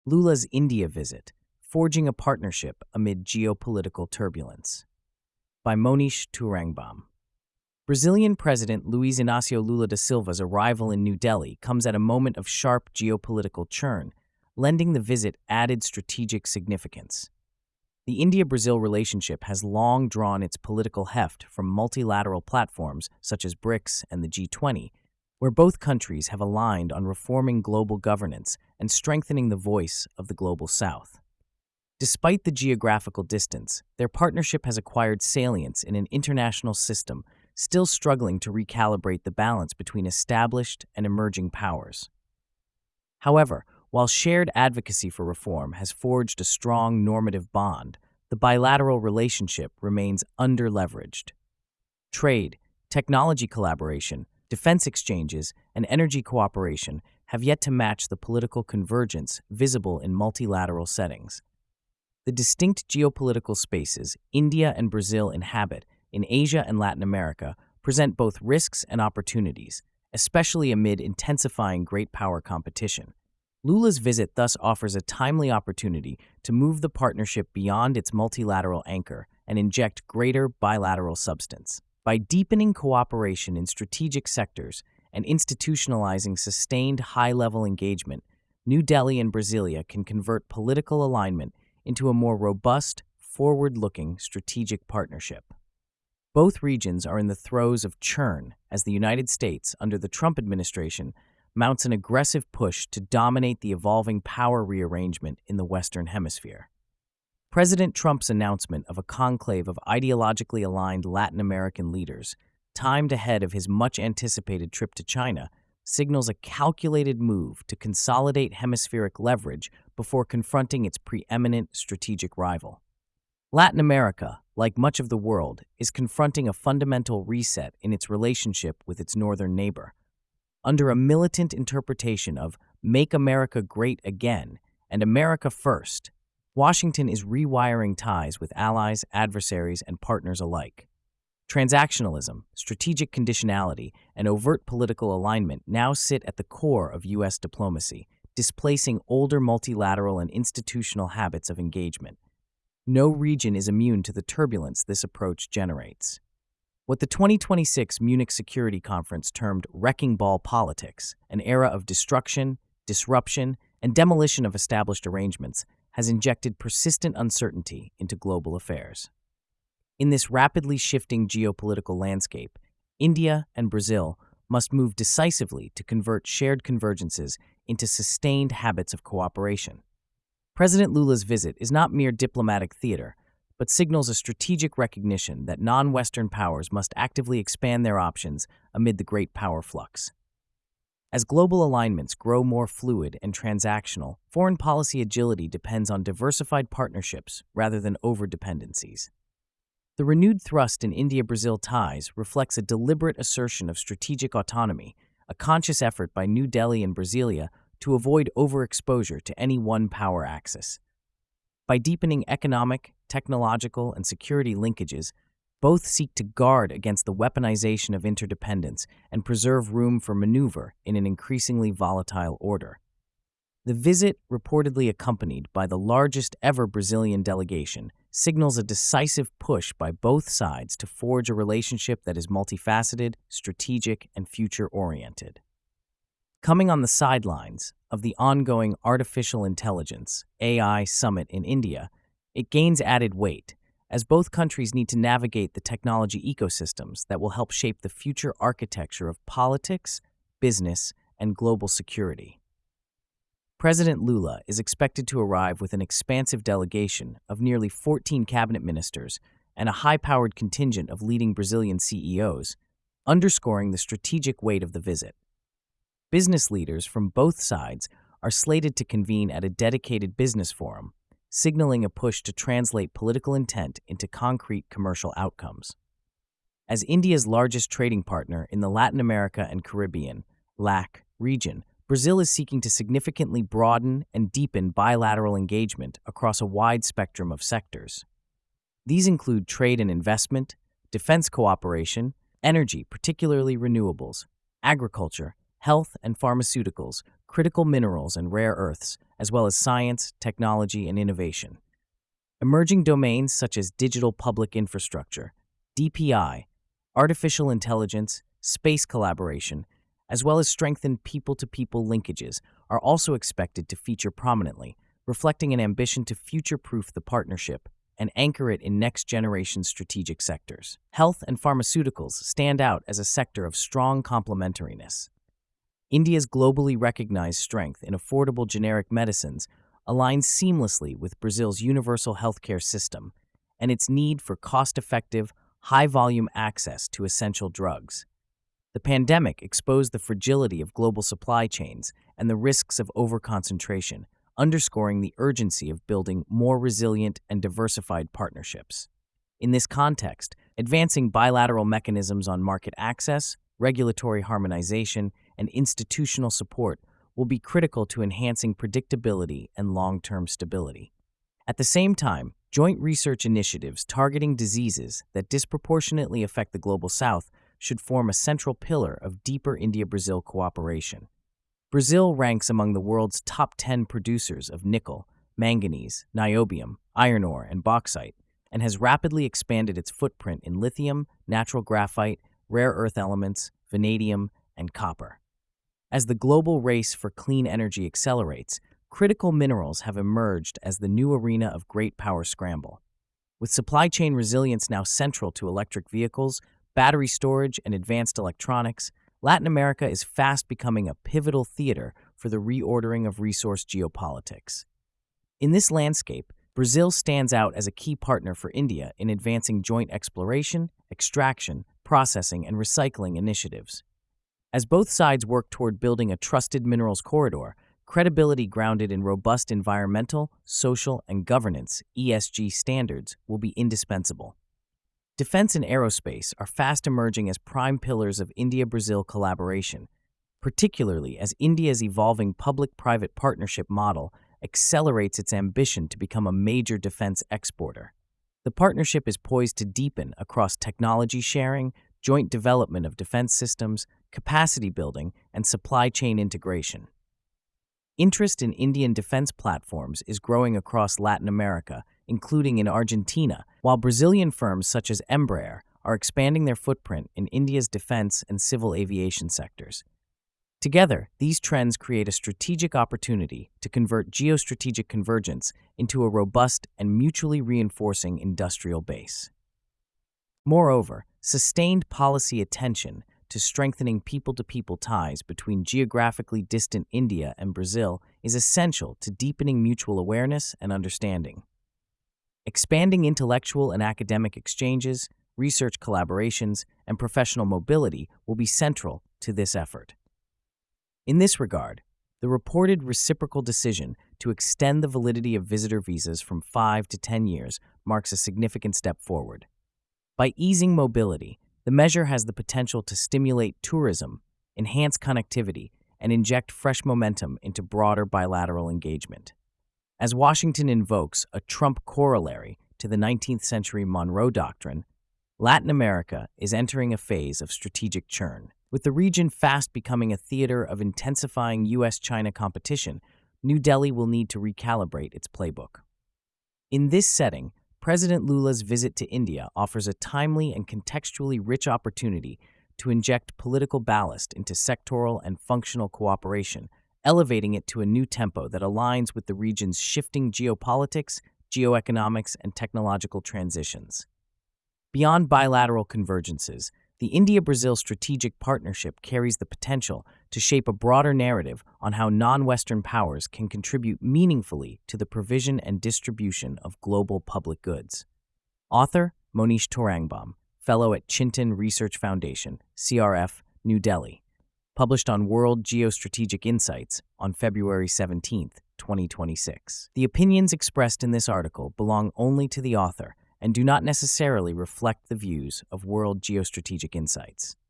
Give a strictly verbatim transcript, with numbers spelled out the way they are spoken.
Lula's India visit, forging a partnership amid geopolitical turbulence. By Monish Turangbam. Brazilian President Luiz Inácio Lula da Silva's arrival in New Delhi comes at a moment of sharp geopolitical churn, lending the visit added strategic significance. The India-Brazil relationship has long drawn its political heft from multilateral platforms such as BRICS and the G twenty, where both countries have aligned on reforming global governance and strengthening the voice of the Global South. Despite the geographical distance, their partnership has acquired salience in an international system still struggling to recalibrate the balance between established and emerging powers. However, while shared advocacy for reform has forged a strong normative bond, the bilateral relationship remains under-leveraged. Trade, technology collaboration, defense exchanges, and energy cooperation have yet to match the political convergence visible in multilateral settings. The distinct geopolitical spaces India and Brazil inhabit in Asia and Latin America present both risks and opportunities, especially amid intensifying great power competition. Lula's visit thus offers a timely opportunity to move the partnership beyond its multilateral anchor and inject greater bilateral substance. By deepening cooperation in strategic sectors and institutionalizing sustained high-level engagement, New Delhi and Brasilia can convert political alignment into a more robust, forward-looking strategic partnership. Both regions are in the throes of churn as the United States, under the Trump administration, mounts an aggressive push to dominate the evolving power rearrangement in the Western Hemisphere. President Trump's announcement of a conclave of ideologically aligned Latin American leaders, timed ahead of his much-anticipated trip to China, signals a calculated move to consolidate hemispheric leverage before confronting its preeminent strategic rival. Latin America, like much of the world, is confronting a fundamental reset in its relationship with its northern neighbor. Under a militant interpretation of "Make America Great Again" and "America First," Washington is rewiring ties with allies, adversaries, and partners alike. Transactionalism, strategic conditionality, and overt political alignment now sit at the core of U S diplomacy, displacing older multilateral and institutional habits of engagement. No region is immune to the turbulence this approach generates. What the twenty twenty-six Munich Security Conference termed wrecking ball politics, an era of destruction, disruption, and demolition of established arrangements, has injected persistent uncertainty into global affairs. In this rapidly shifting geopolitical landscape, India and Brazil must move decisively to convert shared convergences into sustained habits of cooperation. President Lula's visit is not mere diplomatic theater, but signals a strategic recognition that non-Western powers must actively expand their options amid the great power flux. As global alignments grow more fluid and transactional, foreign policy agility depends on diversified partnerships rather than overdependencies. The renewed thrust in India-Brazil ties reflects a deliberate assertion of strategic autonomy, a conscious effort by New Delhi and Brasilia to avoid overexposure to any one power axis. By deepening economic, technological, and security linkages, both seek to guard against the weaponization of interdependence and preserve room for maneuver in an increasingly volatile order. The visit, reportedly accompanied by the largest ever Brazilian delegation, signals a decisive push by both sides to forge a relationship that is multifaceted, strategic, and future-oriented. Coming on the sidelines of the ongoing Artificial Intelligence (A I) Summit in India, it gains added weight, as both countries need to navigate the technology ecosystems that will help shape the future architecture of politics, business, and global security. President Lula is expected to arrive with an expansive delegation of nearly fourteen cabinet ministers and a high-powered contingent of leading Brazilian C E Os, underscoring the strategic weight of the visit. Business leaders from both sides are slated to convene at a dedicated business forum, signaling a push to translate political intent into concrete commercial outcomes. As India's largest trading partner in the Latin America and Caribbean (LAC) region, Brazil is seeking to significantly broaden and deepen bilateral engagement across a wide spectrum of sectors. These include trade and investment, defense cooperation, energy, particularly renewables, agriculture, health and pharmaceuticals, critical minerals and rare earths, as well as science, technology, and innovation. Emerging domains such as digital public infrastructure, D P I, artificial intelligence, space collaboration, as well as strengthened people-to-people linkages are also expected to feature prominently, reflecting an ambition to future-proof the partnership and anchor it in next-generation strategic sectors. Health and pharmaceuticals stand out as a sector of strong complementariness. India's globally recognized strength in affordable generic medicines aligns seamlessly with Brazil's universal healthcare system and its need for cost-effective, high-volume access to essential drugs. The pandemic exposed the fragility of global supply chains and the risks of overconcentration, underscoring the urgency of building more resilient and diversified partnerships. In this context, advancing bilateral mechanisms on market access, regulatory harmonization, and institutional support will be critical to enhancing predictability and long-term stability. At the same time, joint research initiatives targeting diseases that disproportionately affect the Global South should form a central pillar of deeper India-Brazil cooperation. Brazil ranks among the world's top ten producers of nickel, manganese, niobium, iron ore, and bauxite, and has rapidly expanded its footprint in lithium, natural graphite, rare earth elements, vanadium, and copper. As the global race for clean energy accelerates, critical minerals have emerged as the new arena of great power scramble. With supply chain resilience now central to electric vehicles, battery storage, and advanced electronics, Latin America is fast becoming a pivotal theater for the reordering of resource geopolitics. In this landscape, Brazil stands out as a key partner for India in advancing joint exploration, extraction, processing, and recycling initiatives. As both sides work toward building a trusted minerals corridor, credibility grounded in robust environmental, social, and governance (E S G) standards will be indispensable. Defense and aerospace are fast emerging as prime pillars of India-Brazil collaboration, particularly as India's evolving public-private partnership model accelerates its ambition to become a major defense exporter. The partnership is poised to deepen across technology sharing, joint development of defense systems, capacity building, and supply chain integration. Interest in Indian defense platforms is growing across Latin America, including in Argentina, while Brazilian firms such as Embraer are expanding their footprint in India's defense and civil aviation sectors. Together, these trends create a strategic opportunity to convert geostrategic convergence into a robust and mutually reinforcing industrial base. Moreover, sustained policy attention to strengthening people-to-people ties between geographically distant India and Brazil is essential to deepening mutual awareness and understanding. Expanding intellectual and academic exchanges, research collaborations, and professional mobility will be central to this effort. In this regard, the reported reciprocal decision to extend the validity of visitor visas from five to ten years marks a significant step forward. By easing mobility, the measure has the potential to stimulate tourism, enhance connectivity, and inject fresh momentum into broader bilateral engagement. As Washington invokes a Trump corollary to the nineteenth century Monroe Doctrine, Latin America is entering a phase of strategic churn. With the region fast becoming a theater of intensifying U S China competition, New Delhi will need to recalibrate its playbook. In this setting, President Lula's visit to India offers a timely and contextually rich opportunity to inject political ballast into sectoral and functional cooperation, elevating it to a new tempo that aligns with the region's shifting geopolitics, geoeconomics, and technological transitions. Beyond bilateral convergences, the India-Brazil strategic partnership carries the potential to shape a broader narrative on how non-Western powers can contribute meaningfully to the provision and distribution of global public goods. Author Monish Tourangbam, Fellow at Chintan Research Foundation, C R F, New Delhi. Published on World Geostrategic Insights on February seventeenth, twenty twenty-six. The opinions expressed in this article belong only to the author and do not necessarily reflect the views of World Geostrategic Insights.